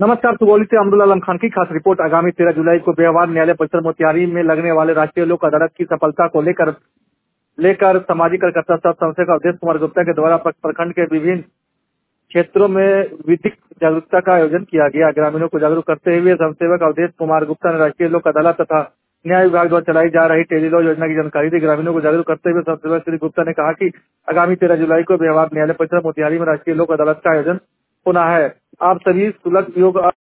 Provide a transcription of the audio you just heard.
नमस्कार, सुगौली से अमरुल आलम खान की खास रिपोर्ट। आगामी 13 जुलाई को व्यवहार न्यायालय परिसर मोतिहारी में लगने वाले राष्ट्रीय लोक अदालत की सफलता को लेकर सामाजिक कार्यकर्ता सह संस्थक अवधेश कुमार गुप्ता के द्वारा प्रखंड के विभिन्न क्षेत्रों में विधिक जागरूकता का आयोजन किया गया। ग्रामीणों को जागरूक करते हुए संसेवक अवधेश कुमार गुप्ता ने राष्ट्रीय लोक अदालत तथा न्याय विभाग द्वारा चलाई जा रही टेलीलॉ योजना की जानकारी दी। ग्रामीणों को जागरूक करते हुए संसेवक श्री गुप्ता ने कहा कि आगामी 13 जुलाई को व्यवहार न्यायालय परिसर मोतिहारी में राष्ट्रीय लोक अदालत का आयोजन होना है। आप सभी सुलभ योग